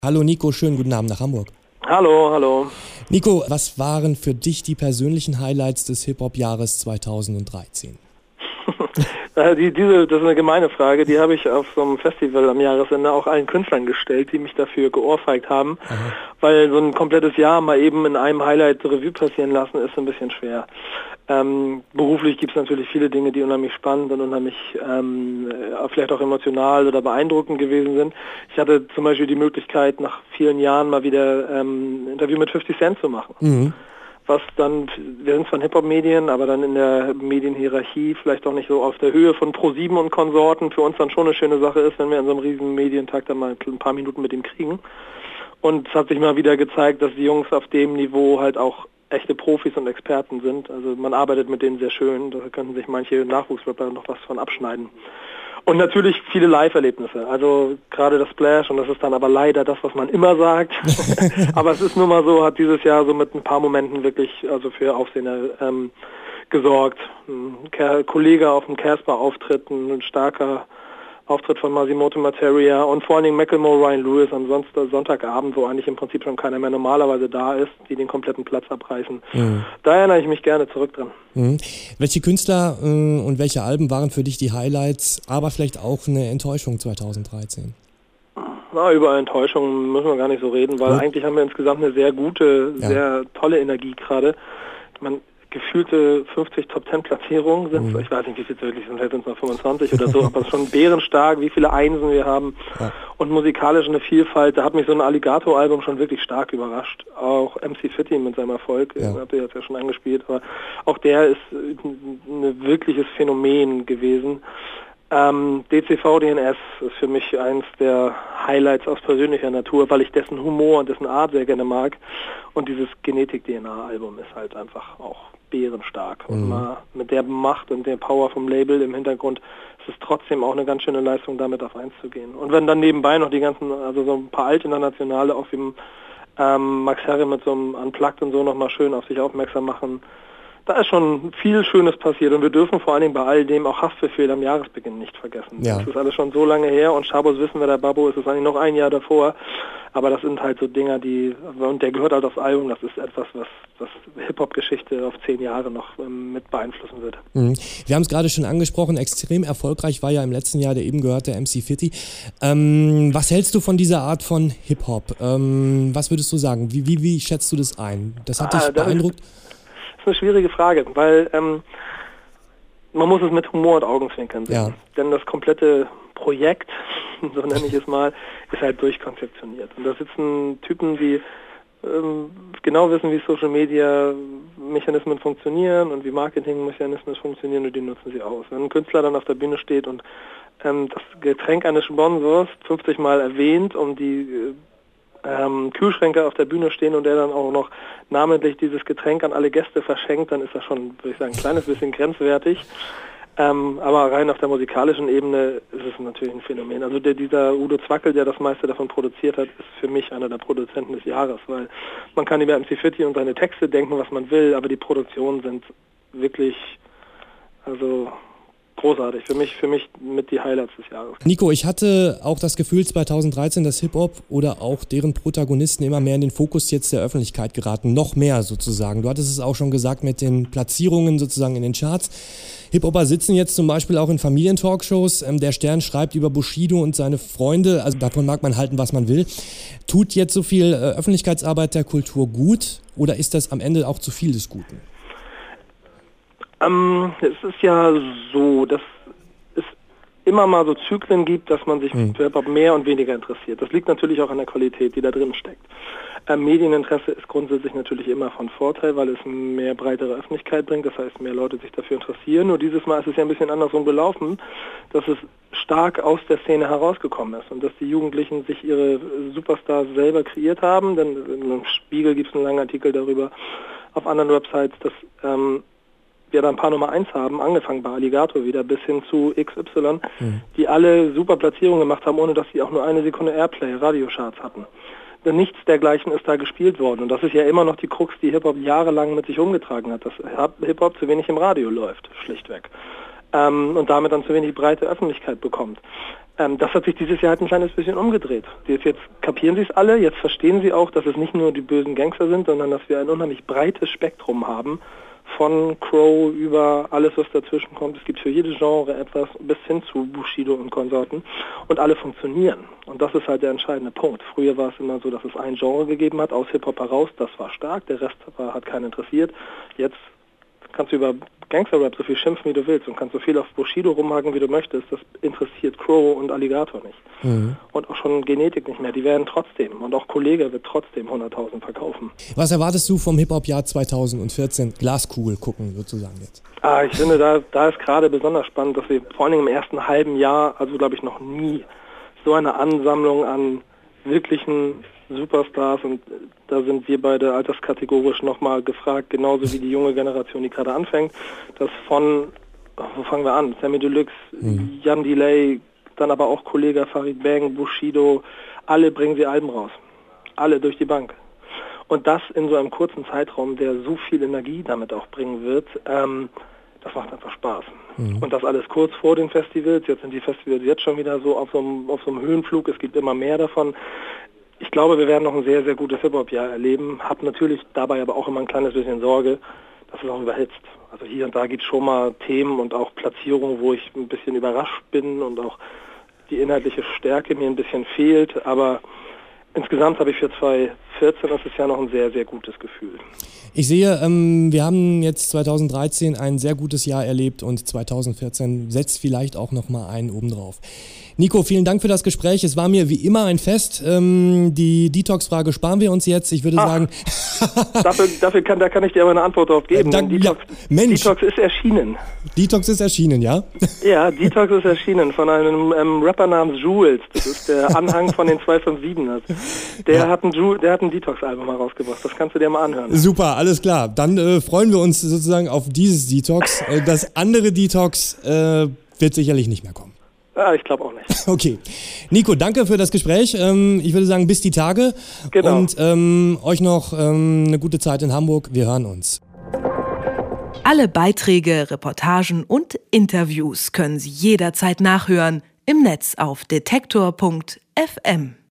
Hallo Nico, schönen guten Abend nach Hamburg. Hallo, hallo. Nico, was waren für dich die persönlichen Highlights des Hip-Hop-Jahres 2013? Das ist eine gemeine Frage, die habe ich auf so einem Festival am Jahresende auch allen Künstlern gestellt, die mich dafür geohrfeigt haben, weil so ein komplettes Jahr mal eben in einem Highlight Revue passieren lassen, ist ein bisschen schwer. Beruflich gibt es natürlich viele Dinge, die unheimlich spannend und unheimlich vielleicht auch emotional oder beeindruckend gewesen sind. Ich hatte zum Beispiel die Möglichkeit, nach vielen Jahren mal wieder ein Interview mit 50 Cent zu machen. Mhm. Was dann, wir sind von Hip-Hop-Medien, aber dann in der Medienhierarchie vielleicht auch nicht so auf der Höhe von Pro7 und Konsorten, für uns dann schon eine schöne Sache ist, wenn wir an so einem riesen Medientag dann mal ein paar Minuten mit ihm kriegen. Und es hat sich mal wieder gezeigt, dass die Jungs auf dem Niveau halt auch echte Profis und Experten sind. Also man arbeitet mit denen sehr schön, da könnten sich manche Nachwuchsrapper noch was von abschneiden. Und natürlich viele Live-Erlebnisse, also gerade das Splash, und das ist dann aber leider das, was man immer sagt, aber es ist nun mal so, hat dieses Jahr so mit ein paar Momenten wirklich also für Aufsehen gesorgt. Ein Kollege auf dem Casper-Auftritt, ein starker Auftritt von Masimoto Materia und vor allen Dingen Macklemore, Ryan Lewis am Sonntagabend, wo eigentlich im Prinzip schon keiner mehr normalerweise da ist, die den kompletten Platz abreißen. Mhm. Da erinnere ich mich gerne zurück dran. Mhm. Welche Künstler und welche Alben waren für dich die Highlights, aber vielleicht auch eine Enttäuschung 2013? Na, über Enttäuschung müssen wir gar nicht so reden, weil eigentlich haben wir insgesamt eine sehr gute, sehr tolle Energie gerade. Gefühlte 50 Top-10-Platzierungen sind, ich weiß nicht, wie viel es wirklich sind, vielleicht sind es noch 25 oder so, aber schon bärenstark, wie viele Einsen wir haben und musikalisch eine Vielfalt. Da hat mich so ein Alligator-Album schon wirklich stark überrascht. Auch MC Fitti mit seinem Erfolg, habt ihr jetzt ja schon angespielt, aber auch der ist ein wirkliches Phänomen gewesen. DCV DNS ist für mich eins der Highlights aus persönlicher Natur, weil ich dessen Humor und dessen Art sehr gerne mag. Und dieses Genetik-DNA-Album ist halt einfach auch bärenstark. Und mal mit der Macht und der Power vom Label im Hintergrund ist es trotzdem auch eine ganz schöne Leistung, damit auf 1 zu gehen. Und wenn dann nebenbei noch die ganzen, also so ein paar Altinternationale, auch wie Max Herre mit so einem Unplugged und so nochmal schön auf sich aufmerksam machen, da ist schon viel Schönes passiert und wir dürfen vor allen Dingen bei all dem auch Haftbefehl am Jahresbeginn nicht vergessen. Ja. Das ist alles schon so lange her und Schabos wissen wir, der Babbo ist es eigentlich noch ein Jahr davor, aber das sind halt so Dinger, und der gehört halt aufs Album, das ist etwas, was Hip-Hop-Geschichte auf 10 Jahre noch mit beeinflussen wird. Wir haben es gerade schon angesprochen, extrem erfolgreich war ja im letzten Jahr der eben gehörte MC Fitti. Was hältst du von dieser Art von Hip-Hop? Was würdest du sagen? Wie schätzt du das ein? Das hat dich beeindruckt? Das ist eine schwierige Frage, weil man muss es mit Humor und Augenzwinkern sehen. Ja. Denn das komplette Projekt, so nenne ich es mal, ist halt durchkonzeptioniert. Und da sitzen Typen, die genau wissen, wie Social Media Mechanismen funktionieren und wie Marketingmechanismen funktionieren, und die nutzen sie aus. Wenn ein Künstler dann auf der Bühne steht und das Getränk eines Sponsors 50 Mal erwähnt, um die Kühlschränke auf der Bühne stehen und der dann auch noch namentlich dieses Getränk an alle Gäste verschenkt, dann ist das schon, würde ich sagen, ein kleines bisschen grenzwertig. Aber rein auf der musikalischen Ebene ist es natürlich ein Phänomen. Also dieser Udo Zwackel, der das meiste davon produziert hat, ist für mich einer der Produzenten des Jahres, weil man kann über MC Fitti und seine Texte denken, was man will, aber die Produktionen sind wirklich, also großartig. Für mich mit die Highlights des Jahres. Nico, ich hatte auch das Gefühl 2013, dass Hip-Hop oder auch deren Protagonisten immer mehr in den Fokus jetzt der Öffentlichkeit geraten. Noch mehr sozusagen. Du hattest es auch schon gesagt mit den Platzierungen sozusagen in den Charts. Hip-Hopper sitzen jetzt zum Beispiel auch in Familientalkshows. Der Stern schreibt über Bushido und seine Freunde. Also davon mag man halten, was man will. Tut jetzt so viel Öffentlichkeitsarbeit der Kultur gut oder ist das am Ende auch zu viel des Guten? Es ist ja so, dass es immer mal so Zyklen gibt, dass man sich für Hip-Hop mehr und weniger interessiert. Das liegt natürlich auch an der Qualität, die da drin steckt. Medieninteresse ist grundsätzlich natürlich immer von Vorteil, weil es mehr breitere Öffentlichkeit bringt, das heißt, mehr Leute sich dafür interessieren. Nur dieses Mal ist es ja ein bisschen andersrum gelaufen, dass es stark aus der Szene herausgekommen ist und dass die Jugendlichen sich ihre Superstars selber kreiert haben, denn im Spiegel gibt es einen langen Artikel darüber, auf anderen Websites, dass wir da ein paar Nummer 1 haben, angefangen bei Alligator wieder bis hin zu XY, die alle super Platzierungen gemacht haben, ohne dass sie auch nur eine Sekunde Airplay, Radiocharts hatten. Denn nichts dergleichen ist da gespielt worden. Und das ist ja immer noch die Krux, die Hip-Hop jahrelang mit sich umgetragen hat, dass Hip-Hop zu wenig im Radio läuft, schlichtweg. Und damit dann zu wenig breite Öffentlichkeit bekommt. Das hat sich dieses Jahr halt ein kleines bisschen umgedreht. Jetzt kapieren sie es alle, jetzt verstehen sie auch, dass es nicht nur die bösen Gangster sind, sondern dass wir ein unheimlich breites Spektrum haben, von Crow über alles, was dazwischen kommt. Es gibt für jedes Genre etwas, bis hin zu Bushido und Konsorten. Und alle funktionieren. Und das ist halt der entscheidende Punkt. Früher war es immer so, dass es ein Genre gegeben hat, aus Hip-Hop heraus. Das war stark, der Rest hat keinen interessiert. Jetzt kannst du über Gangster-Rap so viel schimpfen, wie du willst und kannst so viel auf Bushido rumhaken, wie du möchtest. Das interessiert Crow und Alligator nicht. Mhm. Und auch schon Genetik nicht mehr. Die werden trotzdem, und auch Kollege wird trotzdem 100.000 verkaufen. Was erwartest du vom Hip-Hop-Jahr 2014? Glaskugel gucken sozusagen jetzt. Ich finde, da ist gerade besonders spannend, dass wir vor allen Dingen im ersten halben Jahr, also glaube ich noch nie, so eine Ansammlung an wirklichen Superstars, und da sind wir beide alterskategorisch nochmal gefragt, genauso wie die junge Generation, die gerade anfängt, das von, wo fangen wir an, Sammy Deluxe, Jan Delay, dann aber auch Kollege Farid Bang, Bushido, alle bringen sie Alben raus. Alle durch die Bank. Und das in so einem kurzen Zeitraum, der so viel Energie damit auch bringen wird, das macht einfach Spaß. Und das alles kurz vor den Festivals. Jetzt sind die Festivals jetzt schon wieder so auf so einem Höhenflug. Es gibt immer mehr davon. Ich glaube, wir werden noch ein sehr, sehr gutes Hip-Hop-Jahr erleben. Hab natürlich dabei aber auch immer ein kleines bisschen Sorge, dass es auch überhitzt. Also hier und da gibt es schon mal Themen und auch Platzierungen, wo ich ein bisschen überrascht bin und auch die inhaltliche Stärke mir ein bisschen fehlt. Aber insgesamt habe ich für 2014 das Jahr noch ein sehr, sehr gutes Gefühl. Ich sehe, wir haben jetzt 2013 ein sehr gutes Jahr erlebt und 2014 setzt vielleicht auch nochmal einen obendrauf. Nico, vielen Dank für das Gespräch. Es war mir wie immer ein Fest. Die Detox-Frage sparen wir uns jetzt. Ich würde sagen... da kann ich dir aber eine Antwort drauf geben. Detox ist erschienen. Detox ist erschienen, ja? Ja, Detox ist erschienen von einem Rapper namens Jules. Das ist der Anhang von den 257ers. Der hat ein Detox-Album mal rausgebracht. Das kannst du dir mal anhören. Super, alles klar. Dann freuen wir uns sozusagen auf dieses Detox. Das andere Detox wird sicherlich nicht mehr kommen. Ja, ich glaube auch nicht. Okay. Nico, danke für das Gespräch. Ich würde sagen, bis die Tage. Genau. Und euch noch eine gute Zeit in Hamburg. Wir hören uns. Alle Beiträge, Reportagen und Interviews können Sie jederzeit nachhören im Netz auf detektor.fm.